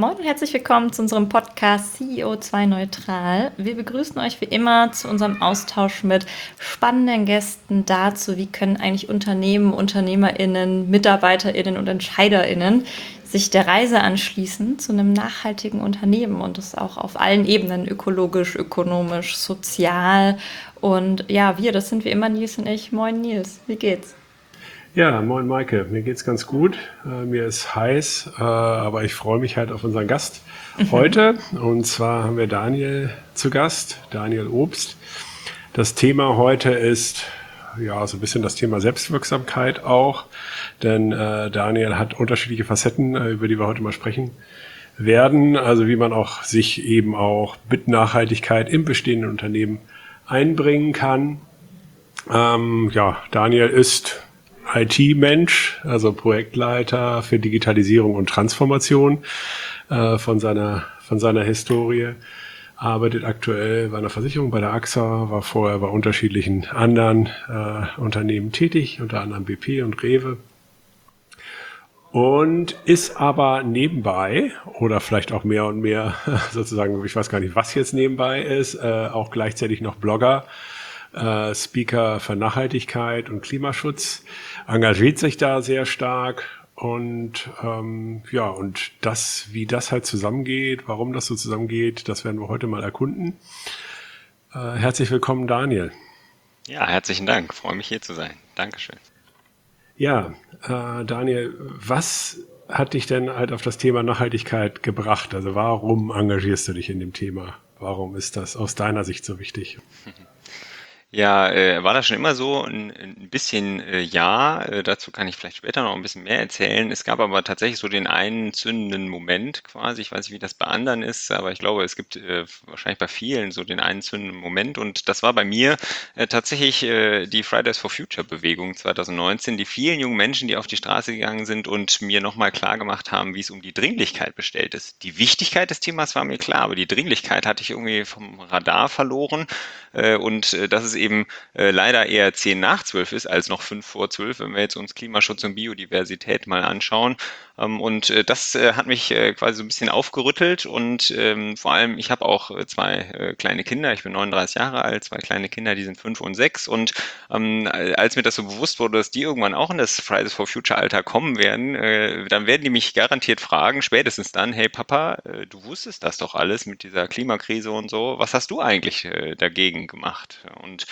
Moin und herzlich willkommen zu unserem Podcast CEO2 Neutral. Wir begrüßen euch wie immer zu unserem Austausch mit spannenden Gästen dazu, wie können eigentlich Unternehmen, UnternehmerInnen, MitarbeiterInnen und EntscheiderInnen sich der Reise anschließen zu einem nachhaltigen Unternehmen und das auch auf allen Ebenen, ökologisch, ökonomisch, sozial. Und ja, das sind wie immer Nils und ich. Moin Nils, wie geht's? Ja, moin Maike, mir geht's ganz gut. Mir ist heiß, aber ich freue mich halt auf unseren Gast heute. Und zwar haben wir Daniel zu Gast, Daniel Obst. Das Thema heute ist ja so ein bisschen das Thema Selbstwirksamkeit auch, denn Daniel hat unterschiedliche Facetten, über die wir heute mal sprechen werden. Also wie man auch sich eben auch mit Nachhaltigkeit im bestehenden Unternehmen einbringen kann. Daniel ist IT-Mensch, also Projektleiter für Digitalisierung und Transformation von seiner Historie, arbeitet aktuell bei einer Versicherung, bei der AXA, war vorher bei unterschiedlichen anderen Unternehmen tätig, unter anderem BP und Rewe. Und ist aber nebenbei, oder vielleicht auch mehr und mehr sozusagen, ich weiß gar nicht, was jetzt nebenbei ist, auch gleichzeitig noch Blogger, Speaker für Nachhaltigkeit und Klimaschutz, engagiert sich da sehr stark und und das, wie das halt zusammengeht, warum das so zusammengeht, das werden wir heute mal erkunden. Herzlich willkommen, Daniel. Ja, herzlichen Dank. Freue mich hier zu sein. Dankeschön. Ja, Daniel, was hat dich denn halt auf das Thema Nachhaltigkeit gebracht? Also warum engagierst du dich in dem Thema? Warum ist das aus deiner Sicht so wichtig? Ja, war das schon immer so? Ein bisschen ja. Dazu kann ich vielleicht später noch ein bisschen mehr erzählen. Es gab aber tatsächlich so den einen zündenden Moment quasi. Ich weiß nicht, wie das bei anderen ist, aber ich glaube, es gibt wahrscheinlich bei vielen so den einen zündenden Moment. Und das war bei mir tatsächlich die Fridays for Future Bewegung 2019, die vielen jungen Menschen, die auf die Straße gegangen sind und mir nochmal klar gemacht haben, wie es um die Dringlichkeit bestellt ist. Die Wichtigkeit des Themas war mir klar, aber die Dringlichkeit hatte ich irgendwie vom Radar verloren. Dass es eben leider eher 10 nach 12 ist, als noch 5 vor 12, wenn wir jetzt uns Klimaschutz und Biodiversität mal anschauen. Das hat mich quasi so ein bisschen aufgerüttelt und vor allem, ich habe auch zwei kleine Kinder, ich bin 39 Jahre alt, zwei kleine Kinder, die sind 5 und 6 und als mir das so bewusst wurde, dass die irgendwann auch in das Fridays for Future Alter kommen werden, dann werden die mich garantiert fragen, spätestens dann, hey Papa, du wusstest das doch alles mit dieser Klimakrise und so, was hast du eigentlich dagegen gemacht? Und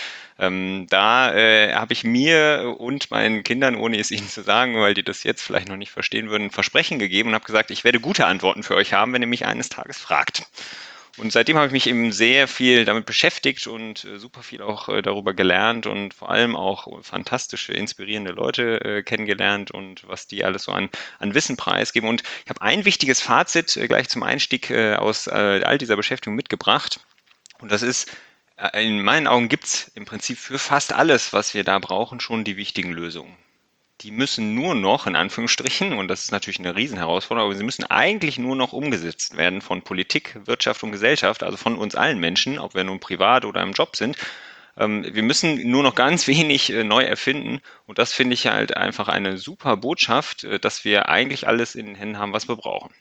da habe ich mir und meinen Kindern, ohne es ihnen zu sagen, weil die das jetzt vielleicht noch nicht verstehen würden, ein Versprechen gegeben und habe gesagt, ich werde gute Antworten für euch haben, wenn ihr mich eines Tages fragt. Und seitdem habe ich mich eben sehr viel damit beschäftigt und super viel auch darüber gelernt und vor allem auch fantastische, inspirierende Leute kennengelernt und was die alles so an Wissen preisgeben. Und ich habe ein wichtiges Fazit gleich zum Einstieg aus all dieser Beschäftigung mitgebracht. Und das ist, in meinen Augen gibt es im Prinzip für fast alles, was wir da brauchen, schon die wichtigen Lösungen. Die müssen nur noch, in Anführungsstrichen, und das ist natürlich eine Riesenherausforderung, aber sie müssen eigentlich nur noch umgesetzt werden von Politik, Wirtschaft und Gesellschaft, also von uns allen Menschen, ob wir nun privat oder im Job sind. Wir müssen nur noch ganz wenig neu erfinden und das finde ich halt einfach eine super Botschaft, dass wir eigentlich alles in den Händen haben, was wir brauchen.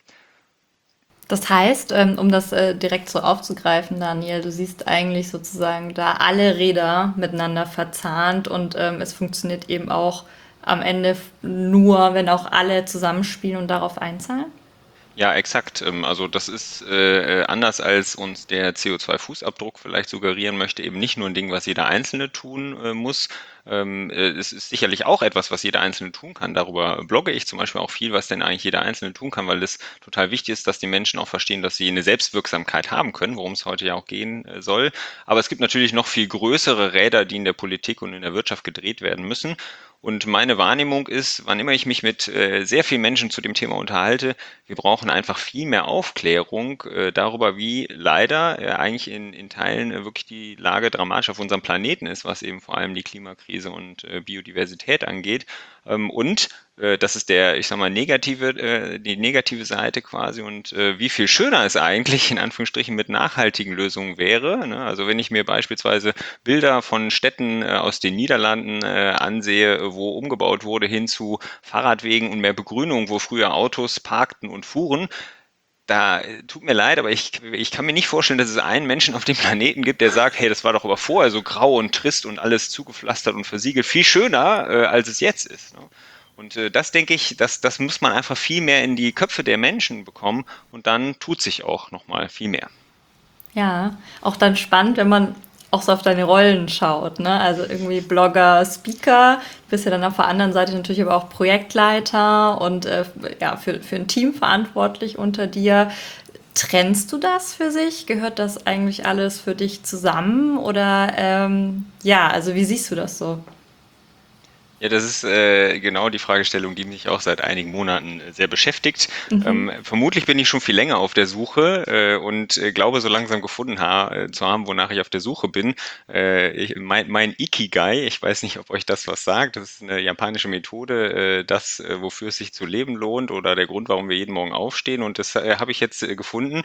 Das heißt, um das direkt so aufzugreifen, Daniel, du siehst eigentlich sozusagen da alle Räder miteinander verzahnt und es funktioniert eben auch am Ende nur, wenn auch alle zusammenspielen und darauf einzahlen. Ja, exakt. Also das ist anders als uns der CO2-Fußabdruck vielleicht suggerieren möchte, eben nicht nur ein Ding, was jeder Einzelne tun muss. Es ist sicherlich auch etwas, was jeder Einzelne tun kann. Darüber blogge ich zum Beispiel auch viel, was denn eigentlich jeder Einzelne tun kann, weil es total wichtig ist, dass die Menschen auch verstehen, dass sie eine Selbstwirksamkeit haben können, worum es heute ja auch gehen soll. Aber es gibt natürlich noch viel größere Räder, die in der Politik und in der Wirtschaft gedreht werden müssen. Und meine Wahrnehmung ist, wann immer ich mich mit sehr vielen Menschen zu dem Thema unterhalte, wir brauchen einfach viel mehr Aufklärung darüber, wie leider eigentlich in Teilen wirklich die Lage dramatisch auf unserem Planeten ist, was eben vor allem die Klimakrise und Biodiversität angeht. Das ist ich sag mal, die negative Seite quasi und wie viel schöner es eigentlich in Anführungsstrichen mit nachhaltigen Lösungen wäre. Ne? Also wenn ich mir beispielsweise Bilder von Städten aus den Niederlanden ansehe, wo umgebaut wurde hin zu Fahrradwegen und mehr Begrünung, wo früher Autos parkten und fuhren, tut mir leid, aber ich kann mir nicht vorstellen, dass es einen Menschen auf dem Planeten gibt, der sagt, hey, das war doch aber vorher so grau und trist und alles zugepflastert und versiegelt, viel schöner, als es jetzt ist. Ne? Und das denke ich, das muss man einfach viel mehr in die Köpfe der Menschen bekommen und dann tut sich auch nochmal viel mehr. Ja, auch dann spannend, wenn man auch so auf deine Rollen schaut, ne? Also irgendwie Blogger, Speaker, du bist ja dann auf der anderen Seite natürlich aber auch Projektleiter und ja, für ein Team verantwortlich unter dir. Trennst du das für sich? Gehört das eigentlich alles für dich zusammen? Oder ja, also wie siehst du das so? Ja, das ist genau die Fragestellung, die mich auch seit einigen Monaten sehr beschäftigt. Vermutlich bin ich schon viel länger auf der Suche und glaube so langsam gefunden zu haben, wonach ich auf der Suche bin. Mein Ikigai, ich weiß nicht, ob euch das was sagt, das ist eine japanische Methode, wofür es sich zu leben lohnt oder der Grund, warum wir jeden Morgen aufstehen. Und das habe ich jetzt gefunden.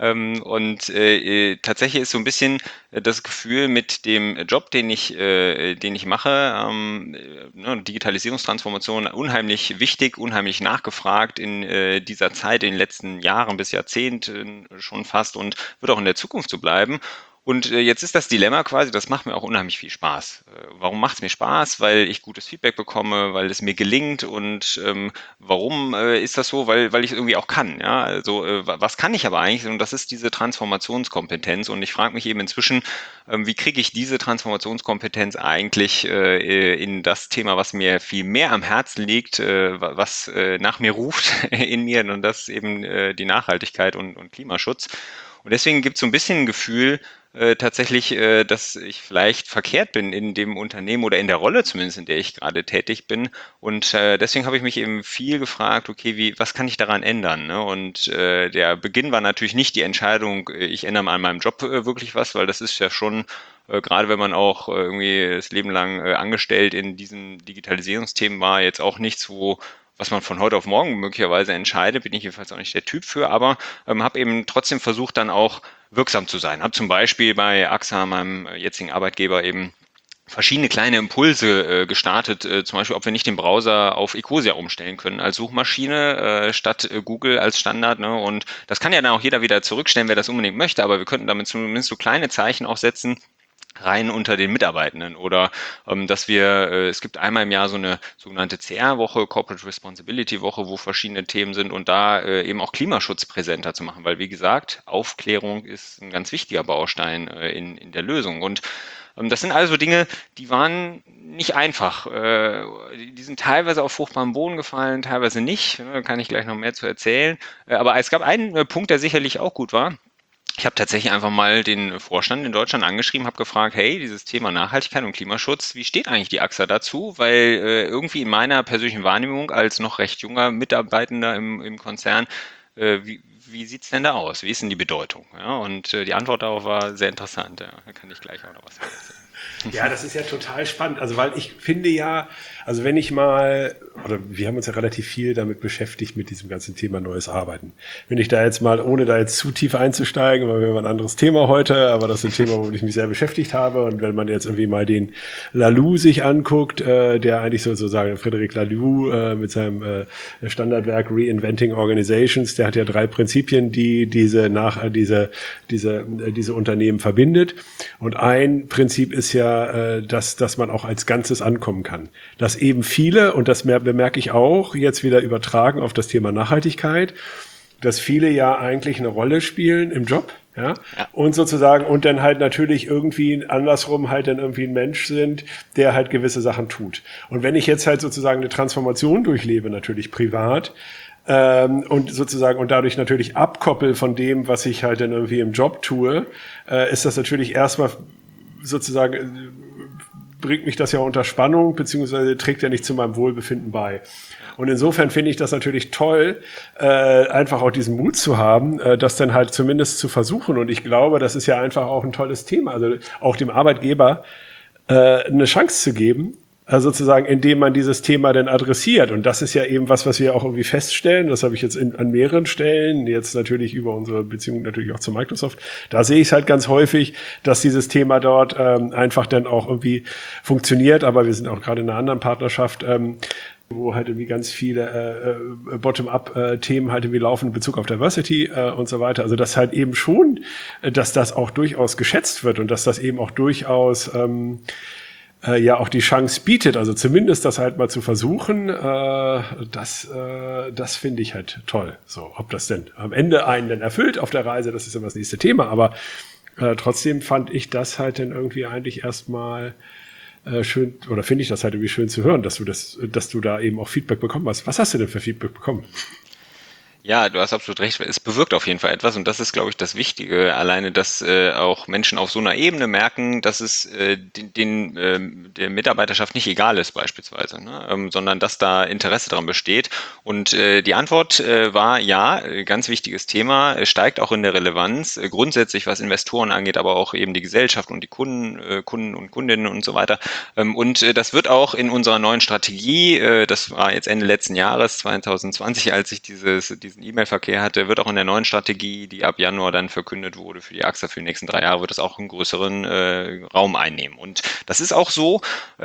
Tatsächlich ist so ein bisschen das Gefühl mit dem Job, den ich mache, ne, Digitalisierungstransformation unheimlich wichtig, unheimlich nachgefragt in dieser Zeit, in den letzten Jahren bis Jahrzehnten schon fast und wird auch in der Zukunft so bleiben. Und jetzt ist das Dilemma quasi, das macht mir auch unheimlich viel Spaß. Warum macht es mir Spaß? Weil ich gutes Feedback bekomme, weil es mir gelingt. Und warum ist das so? Weil ich es irgendwie auch kann. Ja? Also was kann ich aber eigentlich? Und das ist diese Transformationskompetenz. Und ich frage mich eben inzwischen, wie kriege ich diese Transformationskompetenz eigentlich in das Thema, was mir viel mehr am Herzen liegt, was nach mir ruft in mir, und das ist eben die Nachhaltigkeit und Klimaschutz. Und deswegen gibt es so ein bisschen ein Gefühl, tatsächlich, dass ich vielleicht verkehrt bin in dem Unternehmen oder in der Rolle zumindest, in der ich gerade tätig bin. Und deswegen habe ich mich eben viel gefragt, okay, was kann ich daran ändern? Ne? Und der Beginn war natürlich nicht die Entscheidung, ich ändere mal an meinem Job wirklich was, weil das ist ja schon, gerade wenn man auch irgendwie das Leben lang angestellt in diesen Digitalisierungsthemen war, jetzt auch nichts, was man von heute auf morgen möglicherweise entscheidet, bin ich jedenfalls auch nicht der Typ für, aber habe eben trotzdem versucht, dann auch wirksam zu sein. Habe zum Beispiel bei AXA, meinem jetzigen Arbeitgeber, eben verschiedene kleine Impulse gestartet, zum Beispiel, ob wir nicht den Browser auf Ecosia umstellen können als Suchmaschine statt Google als Standard. Ne? Und das kann ja dann auch jeder wieder zurückstellen, wer das unbedingt möchte, aber wir könnten damit zumindest so kleine Zeichen auch setzen, rein unter den Mitarbeitenden oder es gibt einmal im Jahr so eine sogenannte CR-Woche, Corporate Responsibility Woche, wo verschiedene Themen sind und da eben auch Klimaschutz präsenter zu machen, weil wie gesagt, Aufklärung ist ein ganz wichtiger Baustein in der Lösung und das sind also Dinge, die waren nicht einfach. Die sind teilweise auf fruchtbaren Boden gefallen, teilweise nicht. Da kann ich gleich noch mehr zu erzählen. Aber es gab einen Punkt, der sicherlich auch gut war. Ich habe tatsächlich einfach mal den Vorstand in Deutschland angeschrieben, habe gefragt, hey, dieses Thema Nachhaltigkeit und Klimaschutz, wie steht eigentlich die AXA dazu? Weil irgendwie in meiner persönlichen Wahrnehmung als noch recht junger Mitarbeitender im Konzern, wie sieht's denn da aus? Wie ist denn die Bedeutung? Ja, und die Antwort darauf war sehr interessant. Ja, da kann ich gleich auch noch was erzählen. Ja, das ist ja total spannend. Also, weil ich finde ja, also wenn ich mal, oder wir haben uns ja relativ viel damit beschäftigt, mit diesem ganzen Thema neues Arbeiten. Wenn ich da jetzt mal, ohne da jetzt zu tief einzusteigen, weil wir haben ein anderes Thema heute, aber das ist ein Thema, womit ich mich sehr beschäftigt habe. Und wenn man jetzt irgendwie mal den Laloux sich anguckt, der eigentlich sozusagen Frédéric Laloux mit seinem Standardwerk Reinventing Organizations, der hat ja 3 Prinzipien, die diese Unternehmen verbindet. Und ein Prinzip ist ja, dass man auch als Ganzes ankommen kann. Dass eben viele, und das bemerke ich auch, jetzt wieder übertragen auf das Thema Nachhaltigkeit, dass viele ja eigentlich eine Rolle spielen im Job, ja, und sozusagen, und dann halt natürlich irgendwie andersrum halt dann irgendwie ein Mensch sind, der halt gewisse Sachen tut. Und wenn ich jetzt halt sozusagen eine Transformation durchlebe, natürlich privat, und sozusagen und dadurch natürlich abkoppel von dem, was ich halt dann irgendwie im Job tue, ist das natürlich erstmal sozusagen, bringt mich das ja unter Spannung, beziehungsweise trägt ja nicht zu meinem Wohlbefinden bei. Und insofern finde ich das natürlich toll, einfach auch diesen Mut zu haben, das dann halt zumindest zu versuchen. Und ich glaube, das ist ja einfach auch ein tolles Thema. Also auch dem Arbeitgeber eine Chance zu geben, sozusagen, indem man dieses Thema dann adressiert. Und das ist ja eben was wir auch irgendwie feststellen. Das habe ich jetzt an mehreren Stellen, jetzt natürlich über unsere Beziehung natürlich auch zu Microsoft. Da sehe ich es halt ganz häufig, dass dieses Thema dort einfach dann auch irgendwie funktioniert. Aber wir sind auch gerade in einer anderen Partnerschaft, wo halt irgendwie ganz viele Bottom-up-Themen halt irgendwie laufen in Bezug auf Diversity und so weiter. Also das halt eben schon, dass das auch durchaus geschätzt wird und dass das eben auch durchaus ja auch die Chance bietet, also zumindest das halt mal zu versuchen, das finde ich halt toll. So, ob das denn am Ende einen dann erfüllt auf der Reise, das ist immer das nächste Thema, aber trotzdem fand ich das halt dann irgendwie eigentlich erstmal schön, oder finde ich das halt irgendwie schön zu hören, dass du da eben auch Feedback bekommen hast. Was hast du denn für Feedback bekommen? Ja, du hast absolut recht. Es bewirkt auf jeden Fall etwas und das ist, glaube ich, das Wichtige. Alleine, dass auch Menschen auf so einer Ebene merken, dass es der Mitarbeiterschaft nicht egal ist, beispielsweise, ne? Sondern dass da Interesse daran besteht. Und die Antwort war ja, ganz wichtiges Thema, steigt auch in der Relevanz, grundsätzlich was Investoren angeht, aber auch eben die Gesellschaft und die Kunden und Kundinnen und so weiter. Und das wird auch in unserer neuen Strategie, das war jetzt Ende letzten Jahres, 2020, als ich diesen E-Mail-Verkehr hatte, wird auch in der neuen Strategie, die ab Januar dann verkündet wurde für die AXA für die nächsten 3 Jahre, wird es auch einen größeren Raum einnehmen. Und das ist auch so.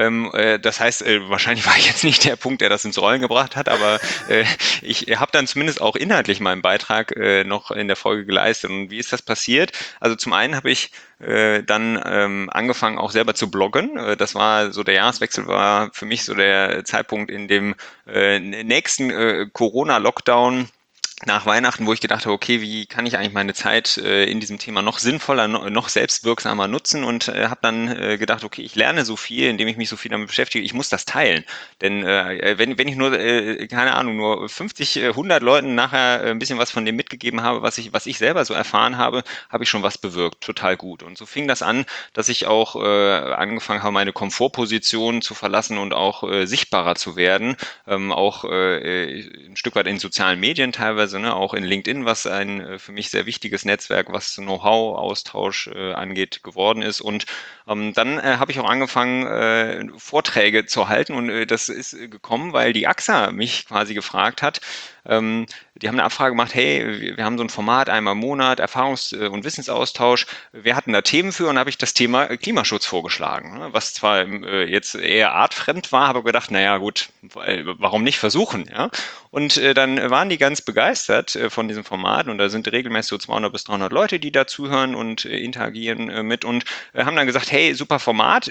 Das heißt, wahrscheinlich war ich jetzt nicht der Punkt, der das ins Rollen gebracht hat, aber ich habe dann zumindest auch inhaltlich meinen Beitrag noch in der Folge geleistet. Und wie ist das passiert? Also zum einen habe ich dann angefangen auch selber zu bloggen. Das war so, der Jahreswechsel war für mich so der Zeitpunkt in dem nächsten Corona-Lockdown nach Weihnachten, wo ich gedacht habe, okay, wie kann ich eigentlich meine Zeit in diesem Thema noch sinnvoller, noch selbstwirksamer nutzen und habe dann gedacht, okay, ich lerne so viel, indem ich mich so viel damit beschäftige, ich muss das teilen. Denn wenn ich nur, keine Ahnung, nur 50, 100 Leuten nachher ein bisschen was von dem mitgegeben habe, was ich selber so erfahren habe, habe ich schon was bewirkt, total gut. Und so fing das an, dass ich auch angefangen habe, meine Komfortposition zu verlassen und auch sichtbarer zu werden, auch ein Stück weit in sozialen Medien teilweise, ne, auch in LinkedIn, was ein für mich sehr wichtiges Netzwerk, was Know-how-Austausch angeht, geworden ist. Und dann habe ich auch angefangen, Vorträge zu halten und das ist gekommen, weil die AXA mich quasi gefragt hat. Die haben eine Abfrage gemacht, hey, wir haben so ein Format einmal im Monat, Erfahrungs- und Wissensaustausch. Wir hatten da Themen für und habe ich das Thema Klimaschutz vorgeschlagen, ne, was zwar jetzt eher artfremd war, habe gedacht, naja gut, warum nicht versuchen, ja? Und dann waren die ganz begeistert von diesem Format und da sind regelmäßig so 200 bis 300 Leute, die da zuhören und interagieren mit und haben dann gesagt, hey, super Format,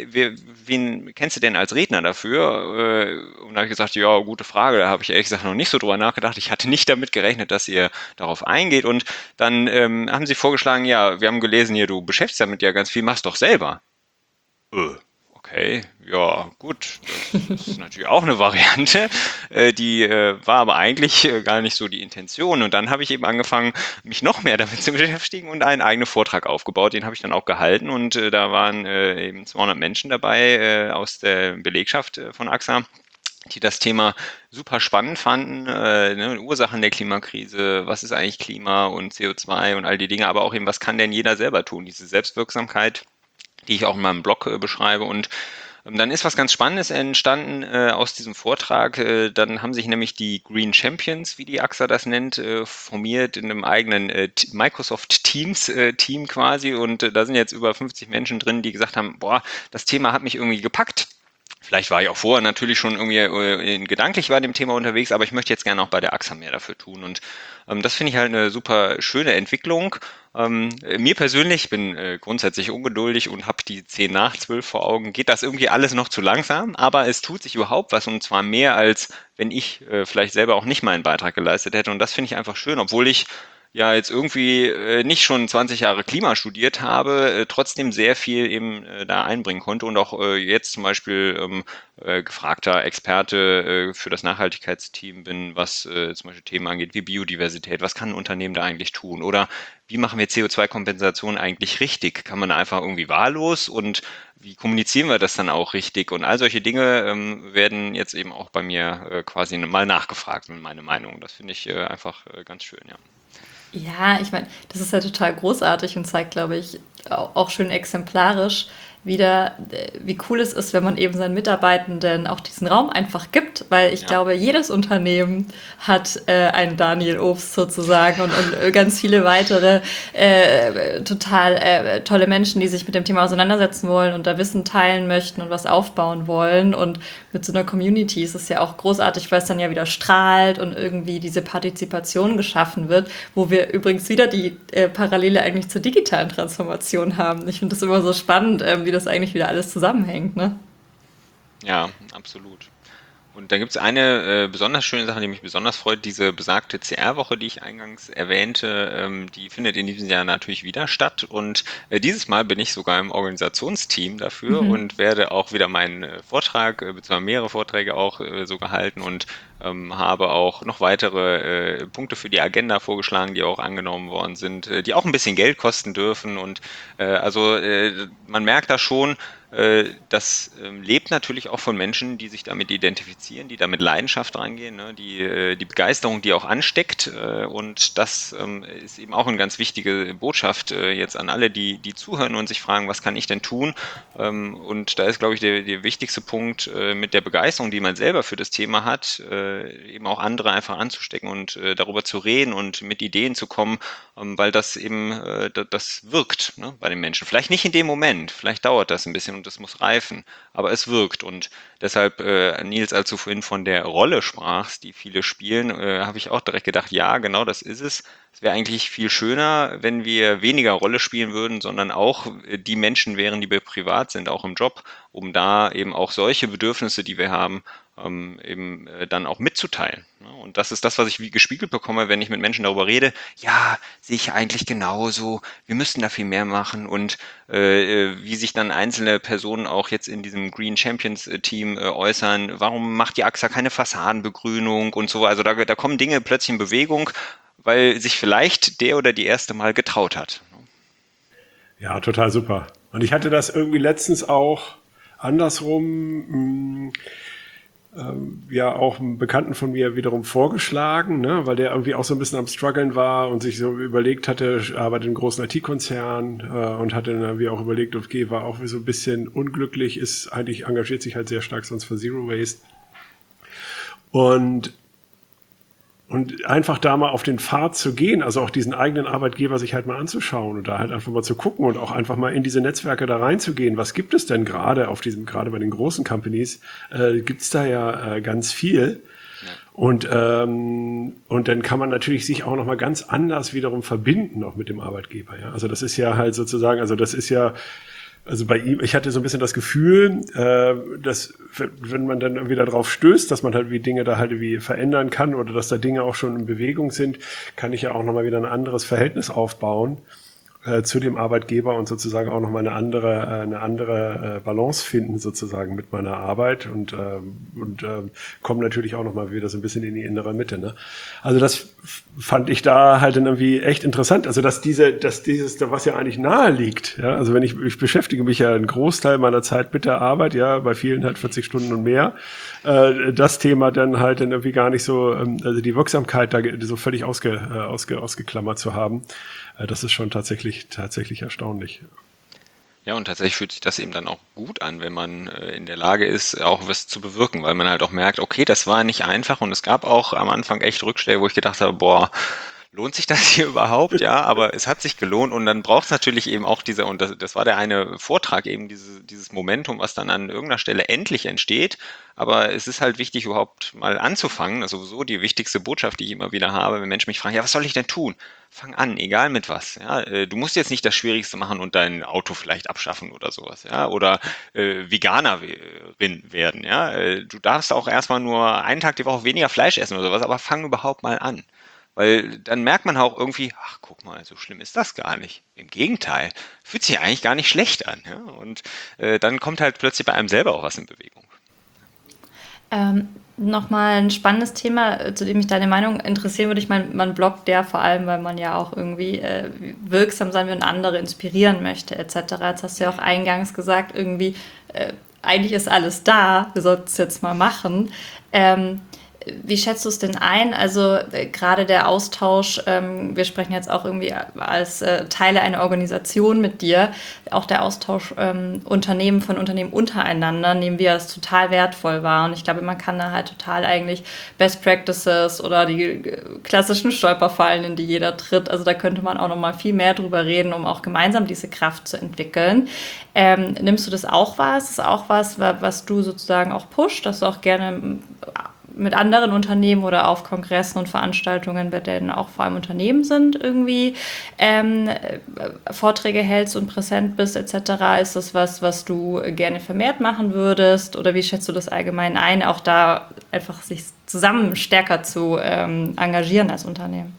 wen kennst du denn als Redner dafür? Und da habe ich gesagt, ja, gute Frage, da habe ich ehrlich gesagt noch nicht so drüber nachgedacht. Ich hatte nicht damit gerechnet, dass ihr darauf eingeht und dann haben sie vorgeschlagen, ja, wir haben gelesen hier, du beschäftigst damit ja ganz viel, machst doch selber. Okay, ja, gut, das ist natürlich auch eine Variante. Die war aber eigentlich gar nicht so die Intention. Und dann habe ich eben angefangen, mich noch mehr damit zu beschäftigen und einen eigenen Vortrag aufgebaut. Den habe ich dann auch gehalten und da waren eben 200 Menschen dabei aus der Belegschaft von AXA, die das Thema super spannend fanden, ne, Ursachen der Klimakrise, was ist eigentlich Klima und CO2 und all die Dinge, aber auch eben, was kann denn jeder selber tun, diese Selbstwirksamkeit, die ich auch in meinem Blog beschreibe. Und dann ist was ganz Spannendes entstanden aus diesem Vortrag. Dann haben sich nämlich die Green Champions, wie die AXA das nennt, formiert in einem eigenen Microsoft Teams Team quasi. Und da sind jetzt über 50 Menschen drin, die gesagt haben, boah, das Thema hat mich irgendwie gepackt. Vielleicht war ich auch vorher natürlich schon irgendwie gedanklich bei dem Thema unterwegs, aber ich möchte jetzt gerne auch bei der AXA mehr dafür tun. Und das finde ich halt eine super schöne Entwicklung. Mir persönlich, ich bin grundsätzlich ungeduldig und habe die 10 nach 12 vor Augen, geht das irgendwie alles noch zu langsam, aber es tut sich überhaupt was und zwar mehr, als wenn ich vielleicht selber auch nicht meinen Beitrag geleistet hätte. Und das finde ich einfach schön, obwohl ich ja jetzt irgendwie nicht schon 20 Jahre Klima studiert habe, trotzdem sehr viel eben da einbringen konnte und auch jetzt zum Beispiel gefragter Experte für das Nachhaltigkeitsteam bin, was zum Beispiel Themen angeht wie Biodiversität. Was kann ein Unternehmen da eigentlich tun? Oder wie machen wir CO2-Kompensation eigentlich richtig? Kann man einfach irgendwie wahllos und wie kommunizieren wir das dann auch richtig? Und all solche Dinge werden jetzt eben auch bei mir quasi mal nachgefragt, meine Meinung. Das finde ich einfach ganz schön, ja. Ja, ich meine, das ist ja total großartig und zeigt, glaube ich, auch schön exemplarisch, wieder, wie cool es ist, wenn man eben seinen Mitarbeitenden auch diesen Raum einfach gibt, weil ich glaube, jedes Unternehmen hat einen Daniel Obst sozusagen und ganz viele weitere total tolle Menschen, die sich mit dem Thema auseinandersetzen wollen und da Wissen teilen möchten und was aufbauen wollen. Und mit so einer Community ist es ja auch großartig, weil es dann ja wieder strahlt und irgendwie diese Partizipation geschaffen wird, wo wir übrigens wieder die Parallele eigentlich zur digitalen Transformation haben. Ich finde das immer so spannend, wie das eigentlich wieder alles zusammenhängt, ne? Ja, absolut. Und da gibt es eine besonders schöne Sache, die mich besonders freut, diese besagte CR-Woche, die ich eingangs erwähnte, die findet in diesem Jahr natürlich wieder statt. Und dieses Mal bin ich sogar im Organisationsteam dafür und werde auch wieder meinen Vortrag, beziehungsweise mehrere Vorträge auch so gehalten und habe auch noch weitere Punkte für die Agenda vorgeschlagen, die auch angenommen worden sind, die auch ein bisschen Geld kosten dürfen. Und man merkt da schon, das lebt natürlich auch von Menschen, die sich damit identifizieren, die da mit Leidenschaft rangehen, ne? Die Begeisterung, die auch ansteckt. Und das ist eben auch eine ganz wichtige Botschaft jetzt an alle, die zuhören und sich fragen, was kann ich denn tun? Und da ist, glaube ich, der wichtigste Punkt mit der Begeisterung, die man selber für das Thema hat, eben auch andere einfach anzustecken und darüber zu reden und mit Ideen zu kommen, weil das eben, das wirkt, ne, bei den Menschen. Vielleicht nicht in dem Moment, vielleicht dauert das ein bisschen und das muss reifen, aber es wirkt. Und deshalb, Nils, als du vorhin von der Rolle sprachst, die viele spielen, habe ich auch direkt gedacht, ja, genau das ist es. Es wäre eigentlich viel schöner, wenn wir weniger Rolle spielen würden, sondern auch die Menschen wären, die wir privat sind, auch im Job, um da eben auch solche Bedürfnisse, die wir haben, eben dann auch mitzuteilen. Ne? Und das ist das, was ich wie gespiegelt bekomme, wenn ich mit Menschen darüber rede. Ja, sehe ich eigentlich genauso. Wir müssten da viel mehr machen. Und wie sich dann einzelne Personen auch jetzt in diesem Green Champions Team äußern. Warum macht die AXA keine Fassadenbegrünung und so? Also da kommen Dinge plötzlich in Bewegung, weil sich vielleicht der oder die erste mal getraut hat. Ja, total super. Und ich hatte das irgendwie letztens auch andersrum, ja auch einem Bekannten von mir wiederum vorgeschlagen, ne, weil der irgendwie auch so ein bisschen am Struggeln war und sich so überlegt hatte, arbeitet in einem großen IT-Konzern und hatte dann irgendwie auch überlegt, okay, war auch so ein bisschen unglücklich, ist eigentlich engagiert sich halt sehr stark sonst für Zero Waste und einfach da mal auf den Pfad zu gehen, also auch diesen eigenen Arbeitgeber sich halt mal anzuschauen und da halt einfach mal zu gucken und auch einfach mal in diese Netzwerke da reinzugehen. Was gibt es denn gerade gerade bei den großen Companies, gibt's da ja ganz viel. Und dann kann man natürlich sich auch nochmal ganz anders wiederum verbinden, auch mit dem Arbeitgeber. Ja? Also das ist ja halt sozusagen, also bei ihm, ich hatte so ein bisschen das Gefühl, dass wenn man dann irgendwie darauf stößt, dass man halt wie Dinge da halt wie verändern kann oder dass da Dinge auch schon in Bewegung sind, kann ich ja auch nochmal wieder ein anderes Verhältnis aufbauen zu dem Arbeitgeber und sozusagen auch nochmal eine andere Balance finden sozusagen mit meiner Arbeit und komme natürlich auch nochmal wieder so ein bisschen in die innere Mitte. Ne? Also das fand ich da halt dann irgendwie echt interessant. Also dass dieses, was ja eigentlich nahe liegt, ja, also wenn ich beschäftige mich ja einen Großteil meiner Zeit mit der Arbeit, ja, bei vielen halt 40 Stunden und mehr, das Thema dann halt dann irgendwie gar nicht so, also die Wirksamkeit da so völlig ausgeklammert zu haben. Das ist schon tatsächlich erstaunlich. Ja, und tatsächlich fühlt sich das eben dann auch gut an, wenn man in der Lage ist, auch was zu bewirken, weil man halt auch merkt, okay, das war nicht einfach und es gab auch am Anfang echt Rückschläge, wo ich gedacht habe, boah, lohnt sich das hier überhaupt? Ja, aber es hat sich gelohnt und dann braucht es natürlich eben auch und das war der eine Vortrag, eben dieses Momentum, was dann an irgendeiner Stelle endlich entsteht. Aber es ist halt wichtig, überhaupt mal anzufangen. Das ist sowieso die wichtigste Botschaft, die ich immer wieder habe, wenn Menschen mich fragen, ja, was soll ich denn tun? Fang an, egal mit was. Ja, du musst jetzt nicht das Schwierigste machen und dein Auto vielleicht abschaffen oder sowas, ja, oder Veganerin werden, ja. Du darfst auch erstmal nur einen Tag die Woche weniger Fleisch essen oder sowas, aber fang überhaupt mal an. Weil dann merkt man auch irgendwie, ach guck mal, so schlimm ist das gar nicht. Im Gegenteil, fühlt sich eigentlich gar nicht schlecht an. Ja? Und dann kommt halt plötzlich bei einem selber auch was in Bewegung. Nochmal ein spannendes Thema, zu dem mich deine Meinung interessieren würde. Ich meine, man bloggt ja vor allem, weil man ja auch irgendwie wirksam sein will und andere inspirieren möchte, etc. Jetzt hast du ja auch eingangs gesagt, irgendwie, eigentlich ist alles da, wir sollten es jetzt mal machen. Wie schätzt du es denn ein? Also gerade der Austausch, wir sprechen jetzt auch irgendwie als Teile einer Organisation mit dir, auch der Austausch Unternehmen von Unternehmen untereinander nehmen wir als total wertvoll wahr. Und ich glaube, man kann da halt total eigentlich Best Practices oder die klassischen Stolperfallen, in die jeder tritt. Also da könnte man auch noch mal viel mehr drüber reden, um auch gemeinsam diese Kraft zu entwickeln. Nimmst du das auch wahr? Ist das auch was du sozusagen auch pusht, dass du auch gerne mit anderen Unternehmen oder auf Kongressen und Veranstaltungen, bei denen auch vor allem Unternehmen sind, irgendwie Vorträge hältst und präsent bist etc. Ist das was du gerne vermehrt machen würdest? Oder wie schätzt du das allgemein ein, auch da einfach sich zusammen stärker zu engagieren als Unternehmen?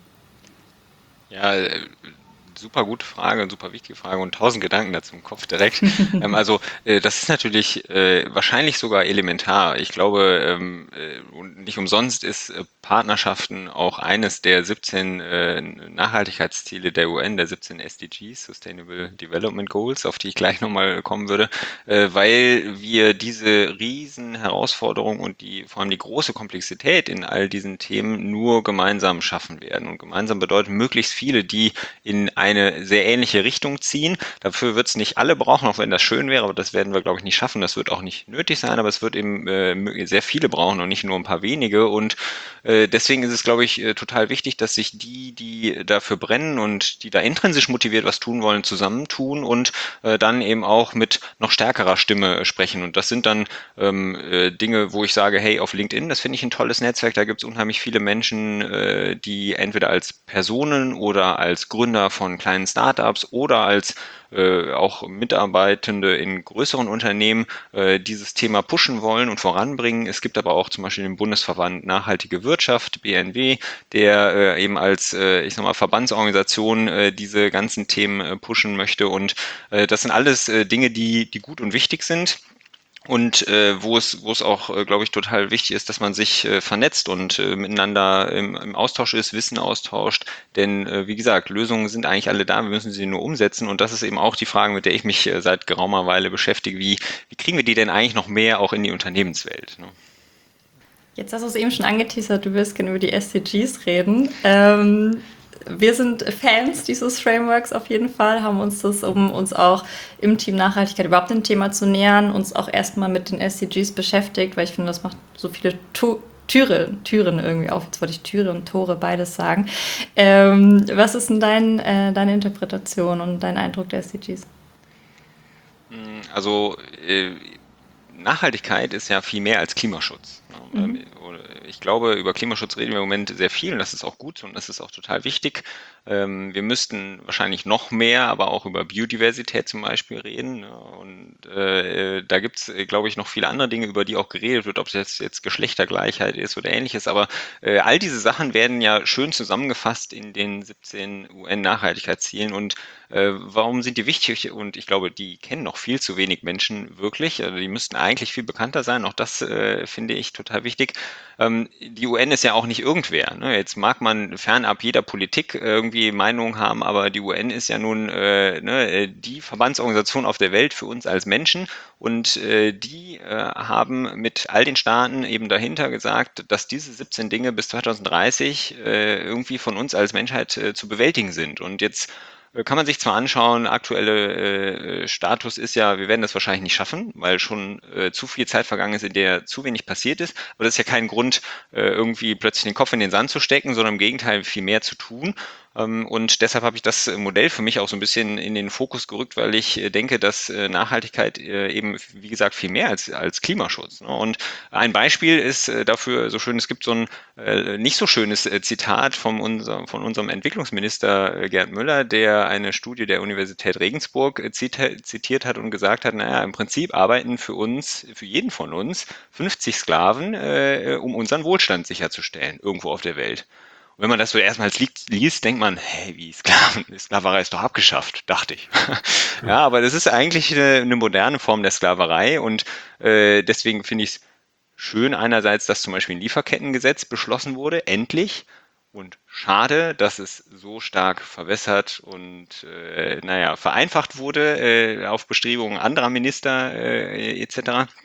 Ja, super gute Frage, super wichtige Frage und tausend Gedanken dazu im Kopf direkt. Das ist natürlich wahrscheinlich sogar elementar. Ich glaube, und nicht umsonst ist Partnerschaften auch eines der 17 Nachhaltigkeitsziele der UN, der 17 SDGs, Sustainable Development Goals, auf die ich gleich nochmal kommen würde, weil wir diese riesen Herausforderungen und vor allem die große Komplexität in all diesen Themen nur gemeinsam schaffen werden. Und gemeinsam bedeutet möglichst viele, die in eine sehr ähnliche Richtung ziehen. Dafür wird es nicht alle brauchen, auch wenn das schön wäre, aber das werden wir, glaube ich, nicht schaffen. Das wird auch nicht nötig sein, aber es wird eben sehr viele brauchen und nicht nur ein paar wenige. Und deswegen ist es, glaube ich, total wichtig, dass sich die dafür brennen und die da intrinsisch motiviert was tun wollen, zusammentun und dann eben auch mit noch stärkerer Stimme sprechen. Und das sind dann Dinge, wo ich sage, hey, auf LinkedIn, das finde ich ein tolles Netzwerk, da gibt es unheimlich viele Menschen, die entweder als Personen oder als Gründer von kleinen Startups oder als auch Mitarbeitende in größeren Unternehmen dieses Thema pushen wollen und voranbringen. Es gibt aber auch zum Beispiel den Bundesverband Nachhaltige Wirtschaft, BNW, der eben als, ich sag mal, Verbandsorganisation diese ganzen Themen pushen möchte. Und das sind alles Dinge, die gut und wichtig sind. Und wo es auch, glaube ich, total wichtig ist, dass man sich vernetzt und miteinander im Austausch ist, Wissen austauscht. Denn wie gesagt, Lösungen sind eigentlich alle da, wir müssen sie nur umsetzen. Und das ist eben auch die Frage, mit der ich mich seit geraumer Weile beschäftige. Wie kriegen wir die denn eigentlich noch mehr auch in die Unternehmenswelt? Ne? Jetzt hast du es eben schon angeteasert, du wirst gerne über die SDGs reden. Wir sind Fans dieses Frameworks auf jeden Fall, haben uns das, um uns auch im Team Nachhaltigkeit überhaupt dem Thema zu nähern, uns auch erstmal mit den SDGs beschäftigt, weil ich finde, das macht so viele Türen irgendwie auf. Jetzt wollte ich Türe und Tore beides sagen. Was ist denn deine Interpretation und dein Eindruck der SDGs? Also Nachhaltigkeit ist ja viel mehr als Klimaschutz. Ne? Mhm. Ich glaube, über Klimaschutz reden wir im Moment sehr viel und das ist auch gut und das ist auch total wichtig. Wir müssten wahrscheinlich noch mehr, aber auch über Biodiversität zum Beispiel reden. Ne? Und da gibt es, glaube ich, noch viele andere Dinge, über die auch geredet wird, ob das jetzt Geschlechtergleichheit ist oder ähnliches. Aber all diese Sachen werden ja schön zusammengefasst in den 17 UN-Nachhaltigkeitszielen. Und warum sind die wichtig? Und ich glaube, die kennen noch viel zu wenig Menschen wirklich. Also die müssten eigentlich viel bekannter sein. Auch das finde ich total wichtig. Die UN ist ja auch nicht irgendwer. Ne? Jetzt mag man fernab jeder Politik irgendwie Meinungen haben, aber die UN ist ja nun die Verbandsorganisation auf der Welt für uns als Menschen und die haben mit all den Staaten eben dahinter gesagt, dass diese 17 Dinge bis 2030 irgendwie von uns als Menschheit zu bewältigen sind. Und jetzt kann man sich zwar anschauen, aktuelle Status ist ja, wir werden das wahrscheinlich nicht schaffen, weil schon zu viel Zeit vergangen ist, in der zu wenig passiert ist. Aber das ist ja kein Grund, irgendwie plötzlich den Kopf in den Sand zu stecken, sondern im Gegenteil viel mehr zu tun. Und deshalb habe ich das Modell für mich auch so ein bisschen in den Fokus gerückt, weil ich denke, dass Nachhaltigkeit eben, wie gesagt, viel mehr als Klimaschutz. Ne? Und ein Beispiel ist dafür so schön, es gibt so ein nicht so schönes Zitat von unserem Entwicklungsminister Gerd Müller, der eine Studie der Universität Regensburg zitiert hat und gesagt hat, naja, im Prinzip arbeiten für uns, für jeden von uns 50 Sklaven, um unseren Wohlstand sicherzustellen, irgendwo auf der Welt. Und wenn man das so erstmals liest, denkt man, hey, wie Sklaverei ist doch abgeschafft, dachte ich. Ja, aber das ist eigentlich eine moderne Form der Sklaverei und deswegen finde ich es schön einerseits, dass zum Beispiel ein Lieferkettengesetz beschlossen wurde, endlich. Und schade, dass es so stark verwässert und naja, vereinfacht wurde auf Bestrebungen anderer Minister etc.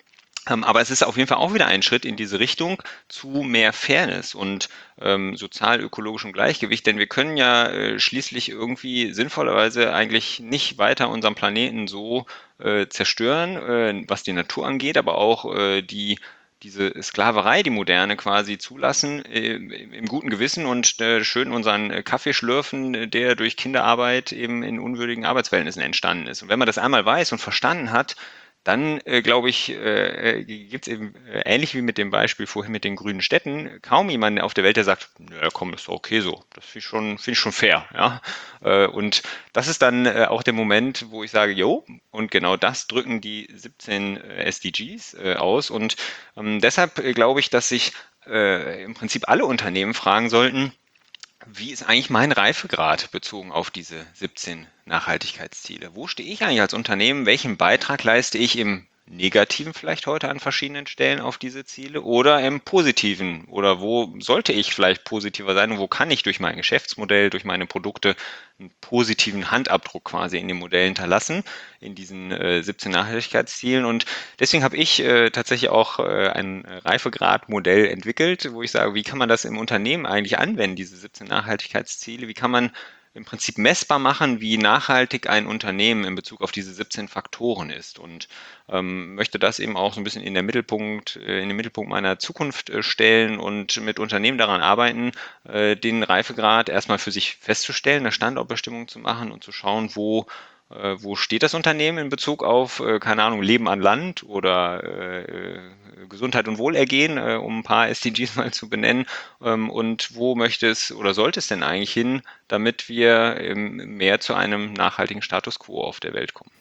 Aber es ist auf jeden Fall auch wieder ein Schritt in diese Richtung zu mehr Fairness und sozial-ökologischem Gleichgewicht, denn wir können ja schließlich irgendwie sinnvollerweise eigentlich nicht weiter unseren Planeten so zerstören, was die Natur angeht, aber auch diese Sklaverei, die moderne quasi zulassen, im guten Gewissen und schön unseren Kaffee schlürfen, der durch Kinderarbeit eben in unwürdigen Arbeitsverhältnissen entstanden ist. Und wenn man das einmal weiß und verstanden hat, dann glaube ich, gibt es eben ähnlich wie mit dem Beispiel vorhin mit den grünen Städten kaum jemanden auf der Welt, der sagt, ja komm, das ist doch okay so. Das finde ich schon fair. Ja? Und das ist dann auch der Moment, wo ich sage, jo, und genau das drücken die 17 SDGs aus. Und deshalb glaube ich, dass sich im Prinzip alle Unternehmen fragen sollten, wie ist eigentlich mein Reifegrad bezogen auf diese 17 Nachhaltigkeitsziele? Wo stehe ich eigentlich als Unternehmen? Welchen Beitrag leiste ich im Negativen vielleicht heute an verschiedenen Stellen auf diese Ziele oder im Positiven? Oder wo sollte ich vielleicht positiver sein und wo kann ich durch mein Geschäftsmodell, durch meine Produkte einen positiven Handabdruck quasi in dem Modell hinterlassen, in diesen 17 Nachhaltigkeitszielen? Und deswegen habe ich tatsächlich auch ein Reifegradmodell entwickelt, wo ich sage, wie kann man das im Unternehmen eigentlich anwenden, diese 17 Nachhaltigkeitsziele? Wie kann man im Prinzip messbar machen, wie nachhaltig ein Unternehmen in Bezug auf diese 17 Faktoren ist und möchte das eben auch so ein bisschen in den Mittelpunkt meiner Zukunft stellen und mit Unternehmen daran arbeiten, den Reifegrad erstmal für sich festzustellen, eine Standortbestimmung zu machen und zu schauen, wo steht das Unternehmen in Bezug auf, keine Ahnung, Leben an Land oder Gesundheit und Wohlergehen, um ein paar SDGs mal zu benennen, und wo möchte es oder sollte es denn eigentlich hin, damit wir mehr zu einem nachhaltigen Status quo auf der Welt kommen?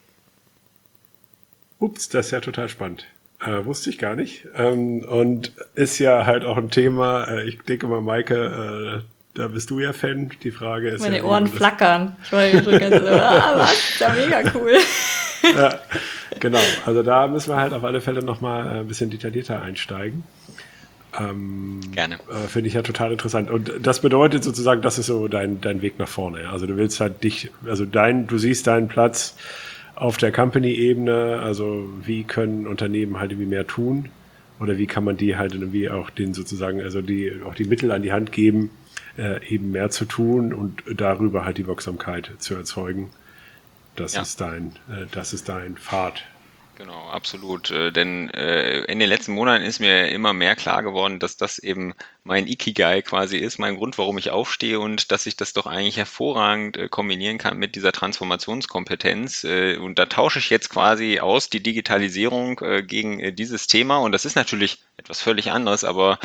Ups, das ist ja total spannend. Wusste ich gar nicht. Und ist ja halt auch ein Thema, ich denke mal, Maike, da bist du ja Fan. Die Frage ist Meine ja, Ohren flackern. Ich war ja schon ganz so, was? Ist ja mega cool. Ja, genau. Also da müssen wir halt auf alle Fälle nochmal ein bisschen detaillierter einsteigen. Gerne. Finde ich ja total interessant. Und das bedeutet sozusagen, das ist so dein Weg nach vorne. Ja? Also du willst halt du siehst deinen Platz auf der Company-Ebene, also wie können Unternehmen halt irgendwie mehr tun oder wie kann man die halt irgendwie auch den sozusagen, also auch die Mittel an die Hand geben, eben mehr zu tun und darüber halt die Wirksamkeit zu erzeugen. Das Ja. ist dein Pfad. Genau, absolut. Denn in den letzten Monaten ist mir immer mehr klar geworden, dass das eben mein Ikigai quasi ist, mein Grund, warum ich aufstehe und dass ich das doch eigentlich hervorragend kombinieren kann mit dieser Transformationskompetenz. Und da tausche ich jetzt quasi aus die Digitalisierung gegen dieses Thema. Und das ist natürlich etwas völlig anderes, aber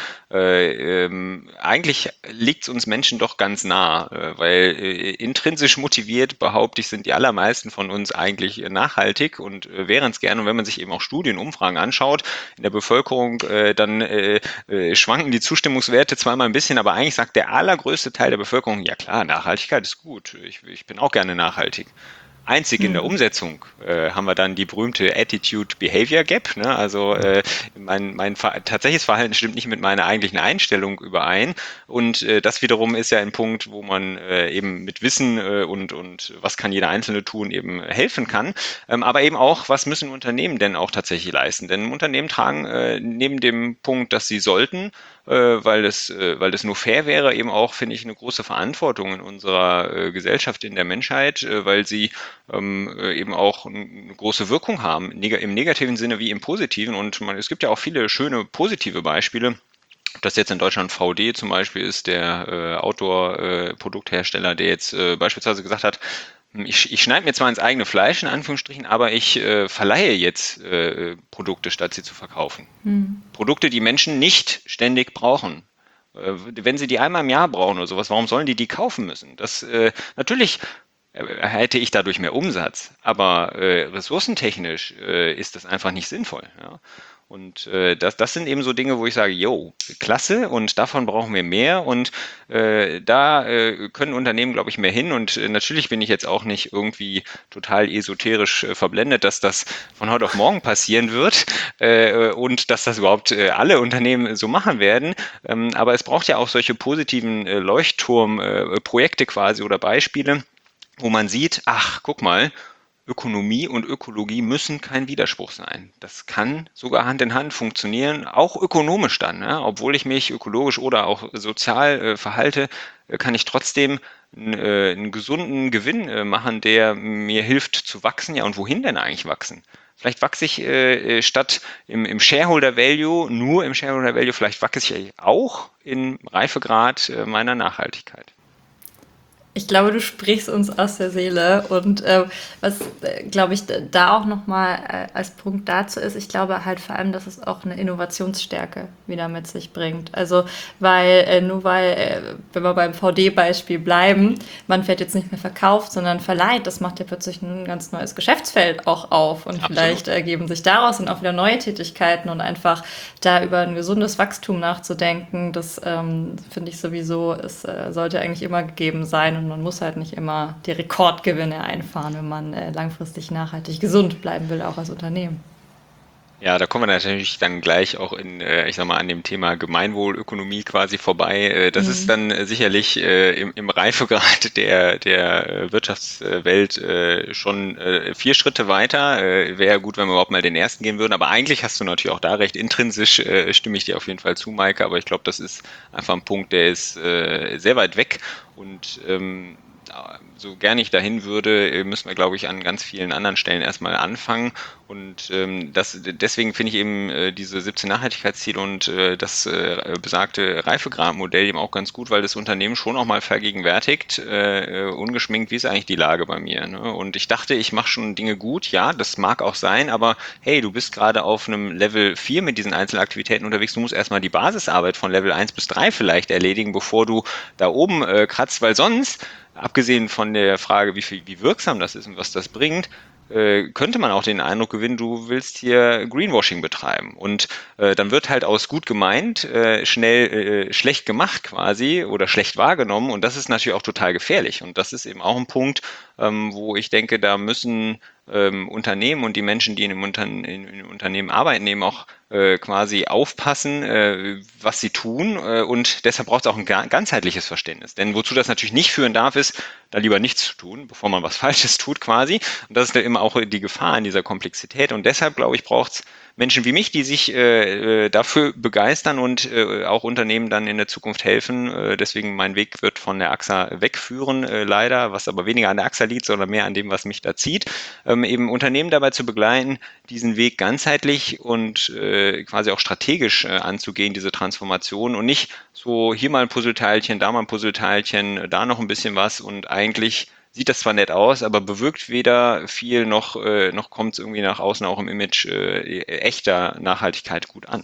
eigentlich liegt es uns Menschen doch ganz nah, weil intrinsisch motiviert, behaupte ich, sind die allermeisten von uns eigentlich nachhaltig und wären es gerne. Und wenn man sich eben auch Studien, Umfragen anschaut in der Bevölkerung, dann schwanken die Zustimmungswerte zwar mal ein bisschen, aber eigentlich sagt der allergrößte Teil der Bevölkerung, ja klar, Nachhaltigkeit ist gut, ich bin auch gerne nachhaltig. Einzig in der Umsetzung haben wir dann die berühmte Attitude-Behavior Gap. Ne? Also mein tatsächliches Verhalten stimmt nicht mit meiner eigentlichen Einstellung überein. Und das wiederum ist ja ein Punkt, wo man eben mit Wissen und was kann jeder Einzelne tun, eben helfen kann. Aber eben auch, was müssen Unternehmen denn auch tatsächlich leisten? Denn Unternehmen tragen neben dem Punkt, dass sie sollten, weil das nur fair wäre, eben auch, finde ich, eine große Verantwortung in unserer Gesellschaft, in der Menschheit, weil sie eben auch eine große Wirkung haben, im negativen Sinne wie im positiven. Und es gibt ja auch viele schöne positive Beispiele. Ob das jetzt in Deutschland VD zum Beispiel ist, der Outdoor-Produkthersteller, der jetzt beispielsweise gesagt hat, ich schneide mir zwar ins eigene Fleisch, in Anführungsstrichen, aber ich verleihe jetzt Produkte, statt sie zu verkaufen. Produkte, die Menschen nicht ständig brauchen. Wenn sie die einmal im Jahr brauchen oder sowas, warum sollen die kaufen müssen? Das natürlich hätte ich dadurch mehr Umsatz, aber ressourcentechnisch ist das einfach nicht sinnvoll. Ja? Und das sind eben so Dinge, wo ich sage, yo, klasse und davon brauchen wir mehr und da können Unternehmen, glaube ich, mehr hin und natürlich bin ich jetzt auch nicht irgendwie total esoterisch verblendet, dass das von heute auf morgen passieren wird und dass das überhaupt alle Unternehmen so machen werden, aber es braucht ja auch solche positiven Leuchtturmprojekte quasi oder Beispiele, wo man sieht, ach, guck mal, Ökonomie und Ökologie müssen kein Widerspruch sein. Das kann sogar Hand in Hand funktionieren, auch ökonomisch dann. Ne? Obwohl ich mich ökologisch oder auch sozial verhalte, kann ich trotzdem einen gesunden Gewinn machen, der mir hilft zu wachsen. Ja, und wohin denn eigentlich wachsen? Vielleicht wachse ich statt im Shareholder Value, nur im Shareholder Value, vielleicht wachse ich auch im Reifegrad meiner Nachhaltigkeit. Ich glaube, du sprichst uns aus der Seele und was, glaube ich, da auch nochmal als Punkt dazu ist, ich glaube halt vor allem, dass es auch eine Innovationsstärke wieder mit sich bringt. Also, wenn wir beim VD-Beispiel bleiben, man wird jetzt nicht mehr verkauft, sondern verleiht, das macht ja plötzlich ein ganz neues Geschäftsfeld auch auf und vielleicht Absolut. ergeben sich daraus dann auch wieder neue Tätigkeiten und einfach da über ein gesundes Wachstum nachzudenken, das finde ich sowieso, es sollte eigentlich immer gegeben sein und man muss halt nicht immer die Rekordgewinne einfahren, wenn man langfristig nachhaltig gesund bleiben will, auch als Unternehmen. Ja, da kommen wir natürlich dann gleich auch ich sag mal, an dem Thema Gemeinwohlökonomie quasi vorbei. Das ist Mhm. dann sicherlich im Reifegrad der Wirtschaftswelt schon 4 Schritte weiter. Wäre gut, wenn wir überhaupt mal den ersten gehen würden. Aber eigentlich hast du natürlich auch da recht. Intrinsisch stimme ich dir auf jeden Fall zu, Maike. Aber ich glaube, das ist einfach ein Punkt, der ist sehr weit weg. Und so gern ich dahin würde, müssen wir, glaube ich, an ganz vielen anderen Stellen erstmal anfangen. Und deswegen finde ich eben diese 17 Nachhaltigkeitsziele und das besagte Reifegradmodell eben auch ganz gut, weil das Unternehmen schon auch mal vergegenwärtigt, ungeschminkt, wie ist eigentlich die Lage bei mir. Ne? Und ich dachte, ich mache schon Dinge gut, ja, das mag auch sein, aber hey, du bist gerade auf einem Level 4 mit diesen Einzelaktivitäten unterwegs, du musst erstmal die Basisarbeit von Level 1 bis 3 vielleicht erledigen, bevor du da oben kratzt, weil sonst, abgesehen von der Frage, wie wirksam das ist und was das bringt, könnte man auch den Eindruck gewinnen, du willst hier Greenwashing betreiben. Und dann wird halt aus gut gemeint schnell schlecht gemacht quasi oder schlecht wahrgenommen. Und das ist natürlich auch total gefährlich. Und das ist eben auch ein Punkt, wo ich denke, da müssen Unternehmen und die Menschen, die in Unternehmen arbeiten, eben auch quasi aufpassen, was sie tun. Und deshalb braucht es auch ein ganzheitliches Verständnis. Denn wozu das natürlich nicht führen darf, ist, da lieber nichts zu tun, bevor man was Falsches tut quasi. Und das ist dann immer auch die Gefahr in dieser Komplexität. Und deshalb, glaube ich, braucht es Menschen wie mich, die sich dafür begeistern und auch Unternehmen dann in der Zukunft helfen. Deswegen mein Weg wird von der AXA wegführen, leider, was aber weniger an der AXA liegt, sondern mehr an dem, was mich da zieht. Eben Unternehmen dabei zu begleiten, diesen Weg ganzheitlich und quasi auch strategisch anzugehen, diese Transformation und nicht so hier mal ein Puzzleteilchen, da mal ein Puzzleteilchen, da noch ein bisschen was und eigentlich sieht das zwar nett aus, aber bewirkt weder viel noch kommt es irgendwie nach außen auch im Image echter Nachhaltigkeit gut an.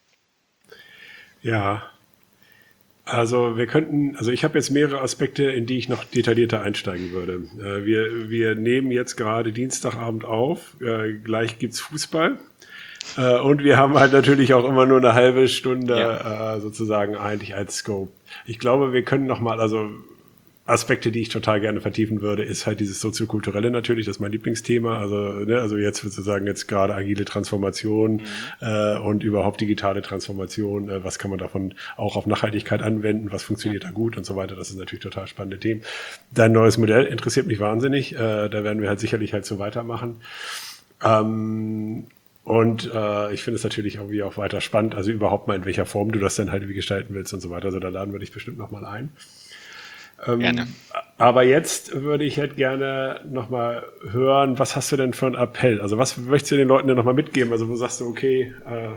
Ja, also also ich habe jetzt mehrere Aspekte, in die ich noch detaillierter einsteigen würde. Wir nehmen jetzt gerade Dienstagabend auf, gleich gibt's Fußball. Und wir haben halt natürlich auch immer nur eine halbe Stunde Ja, sozusagen eigentlich als Scope. Ich glaube, wir können nochmal, also Aspekte, die ich total gerne vertiefen würde, ist halt dieses soziokulturelle natürlich, das ist mein Lieblingsthema. Also jetzt sozusagen jetzt gerade agile Transformation mhm. und überhaupt digitale Transformation. Was kann man davon auch auf Nachhaltigkeit anwenden? Was Ja, funktioniert da gut und so weiter? Das ist natürlich total spannende Themen. Dein neues Modell interessiert mich wahnsinnig. Da werden wir halt sicherlich halt so weitermachen. Und ich finde es natürlich irgendwie auch weiter spannend, also überhaupt mal in welcher Form du das dann halt wie gestalten willst und so weiter. Also da laden wir dich bestimmt nochmal ein. gerne. Aber jetzt würde ich halt gerne nochmal hören, was hast du denn für einen Appell? Also was möchtest du den Leuten denn nochmal mitgeben? Also wo sagst du, okay,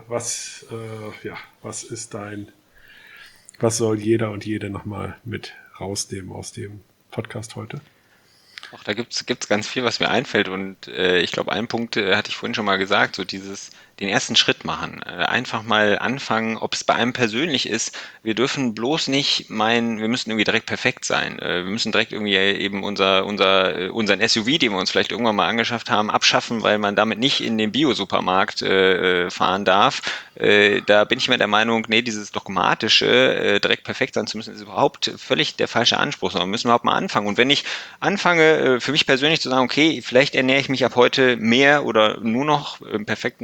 was ist was soll jeder und jede nochmal mit rausnehmen aus dem Podcast heute? Auch da gibt's ganz viel, was mir einfällt und ich glaube, einen Punkt hatte ich vorhin schon mal gesagt, so den ersten Schritt machen. Einfach mal anfangen, ob es bei einem persönlich ist. Wir dürfen bloß nicht meinen, wir müssen irgendwie direkt perfekt sein. Wir müssen direkt irgendwie eben unseren SUV, den wir uns vielleicht irgendwann mal angeschafft haben, abschaffen, weil man damit nicht in den Bio-Supermarkt fahren darf. Da bin ich mir der Meinung, nee, dieses dogmatische, direkt perfekt sein zu müssen, ist überhaupt völlig der falsche Anspruch, sondern wir müssen überhaupt mal anfangen. Und wenn ich anfange, für mich persönlich zu sagen, okay, vielleicht ernähre ich mich ab heute mehr oder nur noch im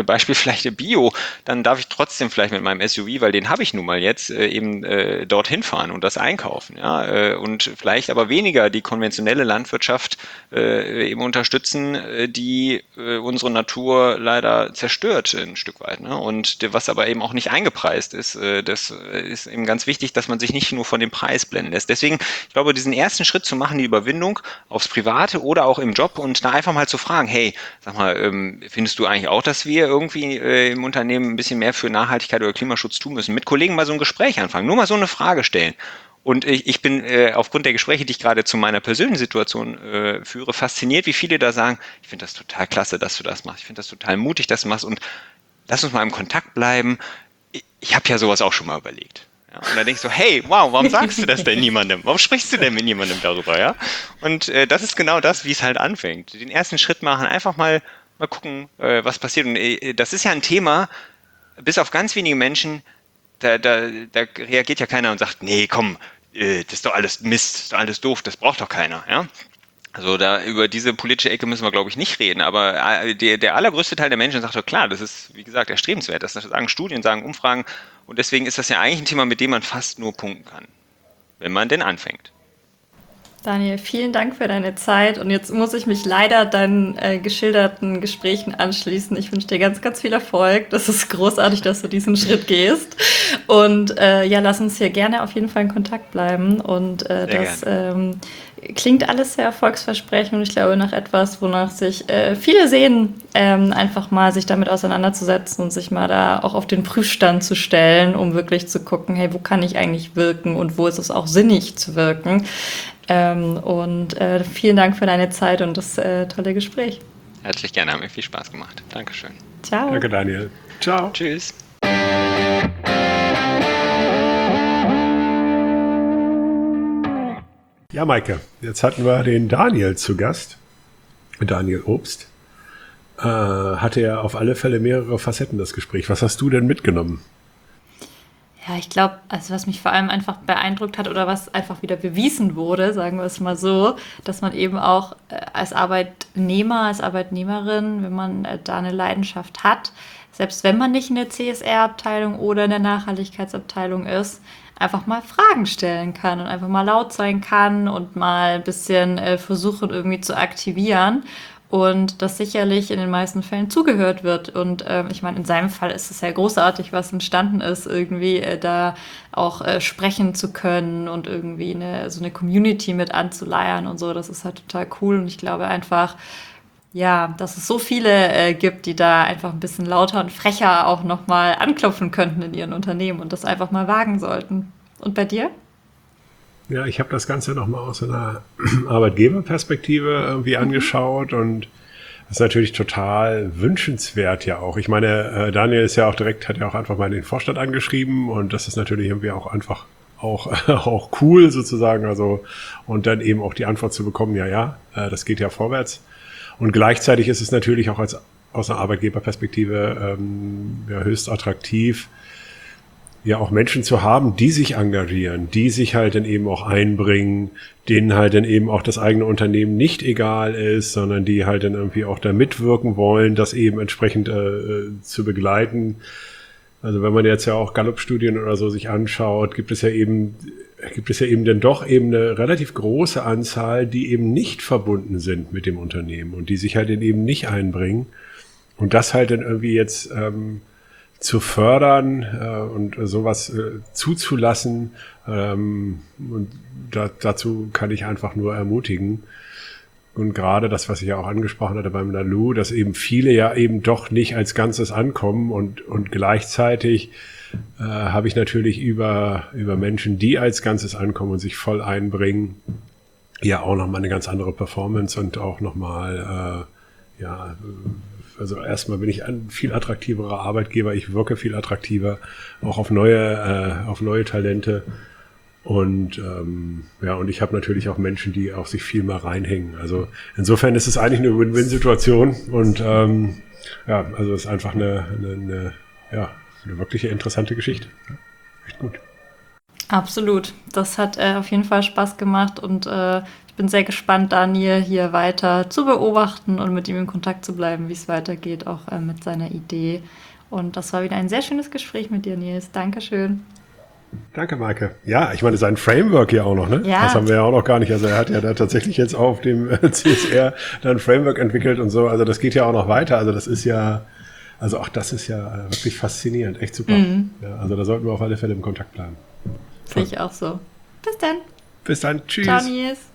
Beispiel vielleicht Bio, dann darf ich trotzdem vielleicht mit meinem SUV, weil den habe ich nun mal jetzt, eben dorthin fahren und das einkaufen. Ja? Und vielleicht aber weniger die konventionelle Landwirtschaft eben unterstützen, die unsere Natur leider zerstört ein Stück weit. Ne? Und was aber eben auch nicht eingepreist ist, das ist eben ganz wichtig, dass man sich nicht nur von dem Preis blenden lässt. Deswegen, ich glaube, diesen ersten Schritt zu machen, die Überwindung aufs Private oder auch im Job und da einfach mal zu fragen, hey, sag mal, findest du eigentlich auch, dass wir irgendwie im Unternehmen ein bisschen mehr für Nachhaltigkeit oder Klimaschutz tun müssen? Mit Kollegen mal so ein Gespräch anfangen, nur mal so eine Frage stellen. Und ich bin aufgrund der Gespräche, die ich gerade zu meiner persönlichen Situation führe, fasziniert, wie viele da sagen, ich finde das total klasse, dass du das machst. Ich finde das total mutig, dass du machst und lass uns mal im Kontakt bleiben. Ich habe ja sowas auch schon mal überlegt. Ja, und dann denkst du, hey, wow, warum sagst du das denn niemandem? Warum sprichst du denn mit niemandem darüber? Ja? Und das ist genau das, wie es halt anfängt. Den ersten Schritt machen, einfach mal gucken, was passiert. Und das ist ja ein Thema, bis auf ganz wenige Menschen, da reagiert ja keiner und sagt, nee, komm, das ist doch alles Mist, das ist doch alles doof, das braucht doch keiner. Ja? Also über diese politische Ecke müssen wir, glaube ich, nicht reden, aber der allergrößte Teil der Menschen sagt doch, klar, das ist, wie gesagt, erstrebenswert. Das sagen Studien, sagen Umfragen und deswegen ist das ja eigentlich ein Thema, mit dem man fast nur punkten kann, wenn man denn anfängt. Daniel, vielen Dank für deine Zeit und jetzt muss ich mich leider deinen geschilderten Gesprächen anschließen. Ich wünsche dir ganz, ganz viel Erfolg. Das ist großartig, dass du diesen Schritt gehst und ja, lass uns hier gerne auf jeden Fall in Kontakt bleiben und das klingt alles sehr erfolgsversprechend und ich glaube nach etwas, wonach sich viele sehen, einfach mal sich damit auseinanderzusetzen und sich mal da auch auf den Prüfstand zu stellen, um wirklich zu gucken, hey, wo kann ich eigentlich wirken und wo ist es auch sinnig zu wirken. Vielen Dank für deine Zeit und das tolle Gespräch. Herzlich gerne, hat mir viel Spaß gemacht. Dankeschön. Ciao. Danke, Daniel. Ciao. Tschüss. Ja, Maike, jetzt hatten wir den Daniel zu Gast. Daniel Obst. Hatte ja auf alle Fälle mehrere Facetten, das Gespräch. Was hast du denn mitgenommen? Ja, ich glaube, also was mich vor allem einfach beeindruckt hat oder was einfach wieder bewiesen wurde, sagen wir es mal so, dass man eben auch als Arbeitnehmer, als Arbeitnehmerin, wenn man da eine Leidenschaft hat, selbst wenn man nicht in der CSR-Abteilung oder in der Nachhaltigkeitsabteilung ist, einfach mal Fragen stellen kann und einfach mal laut sein kann und mal ein bisschen versuchen irgendwie zu aktivieren. Und das sicherlich in den meisten Fällen zugehört wird. Und ich meine, in seinem Fall ist es ja großartig, was entstanden ist, irgendwie da auch sprechen zu können und irgendwie so eine Community mit anzuleiern und so. Das ist halt total cool. Und ich glaube einfach, ja, dass es so viele gibt, die da einfach ein bisschen lauter und frecher auch nochmal anklopfen könnten in ihren Unternehmen und das einfach mal wagen sollten. Und bei dir? Ja, ich habe das Ganze nochmal aus einer Arbeitgeberperspektive irgendwie angeschaut und das ist natürlich total wünschenswert ja auch. Ich meine, Daniel ist ja auch direkt, hat ja auch einfach mal den Vorstand angeschrieben und das ist natürlich irgendwie auch einfach auch cool sozusagen. Also und dann eben auch die Antwort zu bekommen, das geht ja vorwärts. Und gleichzeitig ist es natürlich auch aus einer Arbeitgeberperspektive höchst attraktiv, ja auch Menschen zu haben, die sich engagieren, die sich halt dann eben auch einbringen, denen halt dann eben auch das eigene Unternehmen nicht egal ist, sondern die halt dann irgendwie auch da mitwirken wollen, das eben entsprechend zu begleiten. Also wenn man jetzt ja auch Gallup-Studien oder so sich anschaut, gibt es ja eben dann doch eben eine relativ große Anzahl, die eben nicht verbunden sind mit dem Unternehmen und die sich halt dann eben nicht einbringen. Und das halt dann irgendwie jetzt zu fördern und sowas zuzulassen. Und dazu kann ich einfach nur ermutigen. Und gerade das, was ich ja auch angesprochen hatte beim Nalu, dass eben viele ja eben doch nicht als Ganzes ankommen und gleichzeitig habe ich natürlich über Menschen, die als Ganzes ankommen und sich voll einbringen, ja auch nochmal eine ganz andere Performance und auch nochmal, also erstmal bin ich ein viel attraktiverer Arbeitgeber, ich wirke viel attraktiver, auch auf neue Talente. Und und ich habe natürlich auch Menschen, die auch sich viel mehr reinhängen. Also insofern ist es eigentlich eine Win-Win-Situation und also es ist einfach eine wirkliche interessante Geschichte. Ja, echt gut. Absolut. Das hat auf jeden Fall Spaß gemacht und ich Ich bin sehr gespannt, Daniel hier weiter zu beobachten und mit ihm in Kontakt zu bleiben, wie es weitergeht, auch mit seiner Idee. Und das war wieder ein sehr schönes Gespräch mit dir, Nils. Dankeschön. Danke, Maike. Ja, ich meine, sein Framework hier auch noch, ne? Ja. Das haben wir ja auch noch gar nicht. Also er hat ja da tatsächlich jetzt auf dem CSR dann ein Framework entwickelt und so. Also das geht ja auch noch weiter. Also das ist ja, also auch das ist ja wirklich faszinierend. Echt super. Ja, also da sollten wir auf alle Fälle im Kontakt bleiben. Sehe ich auch so. Bis dann. Bis dann. Tschüss. Ciao, Nils.